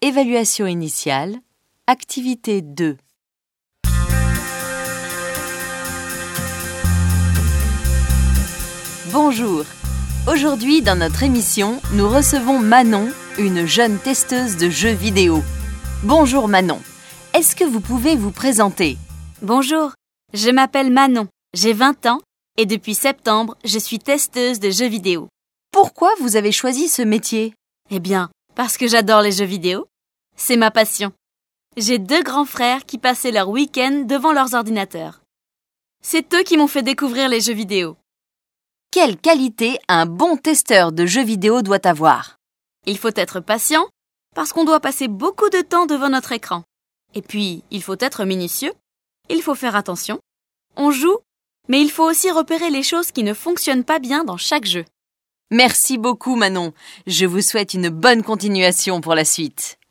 Évaluation initiale, activité 2. Bonjour. Aujourd'hui, dans notre émission, nous recevons Manon, une jeune testeuse de jeux vidéo. Bonjour Manon. Est-ce que vous pouvez vous présenter? Bonjour, je m'appelle Manon, j'ai 20 ans et depuis septembre, je suis testeuse de jeux vidéo. Pourquoi vous avez choisi ce métier? Eh bien, parce que j'adore les jeux vidéo. C'est ma passion. J'ai 2 grands frères qui passaient leur week-end devant leurs ordinateurs. C'est eux qui m'ont fait découvrir les jeux vidéo. Quelle qualité un bon testeur de jeux vidéo doit avoir? Il faut être patient parce qu'on doit passer beaucoup de temps devant notre écran. Et puis, il faut être minutieux. Il faut faire attention. On joue, mais il faut aussi repérer les choses qui ne fonctionnent pas bien dans chaque jeu. Merci beaucoup Manon. Je vous souhaite une bonne continuation pour la suite.